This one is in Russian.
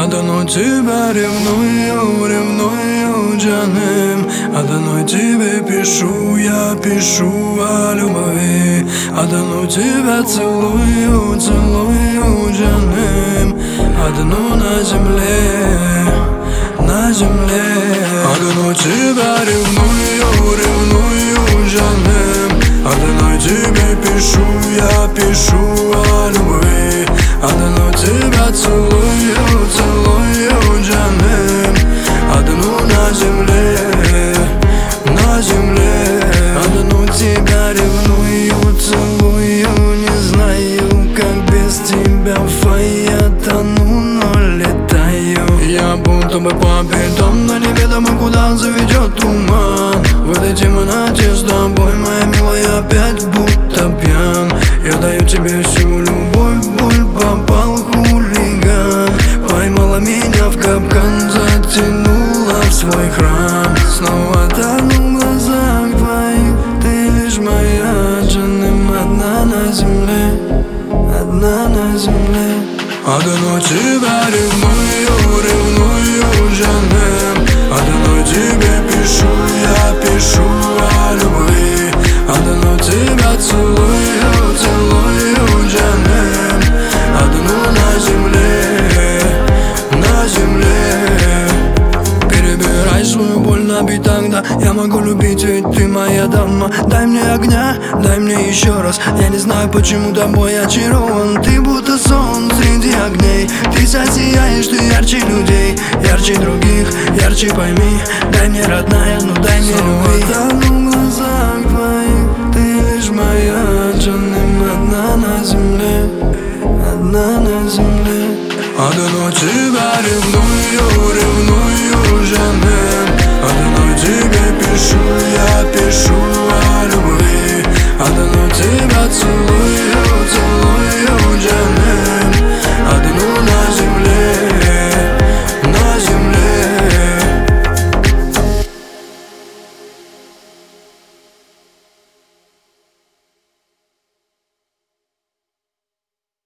Одну тебя ревную, ревную, джаным. Одну тебе пишу, я пишу о любви. Одну тебя целую, целую, джаным. Одну на земле, на земле. Одну тебя ревную, ревную, джаным. Одну тебе пишу, я пишу о любви. Одну тебя целую, целую, джаным. Одну на земле, на земле. Одну тебя ревную, целую. Не знаю, как без тебя я тону, но летаю. Я будто бы по пятам, но неведомо куда заведет туман. В этой темноте с тобой, моя милая, опять будто пьян. Я даю тебе всю любовь, боль, попал хулиган. Поймала меня в капкан, затянула в свой храм. Снова тону в глазах твоих, ты лишь моя, джаным. Одна на земле, одна на земле. Одну тебя ревную, ревную, джаным. Одну тебе пишу, я пишу о любви. Одну тебя целую, целую, джаным. Одну на земле, на земле. Перебирай свою боль на бит, тогда я могу любить, ведь ты моя дама. Дай мне огня, дай мне еще раз. Я не знаю, почему тобой очарован. Ты будто сон среди огней. Ты засияешь, ты ярче людей, ярче других, ярче пойми. Дай мне, родная, ну дай мне любви. Тону в глазах твоих, ты лишь моя, джаным. Одна на земле, одна на земле. Одну тебя ревную, ревную, джаным. Одну тебе пишу, я пишу о любви. Одну тебя целую.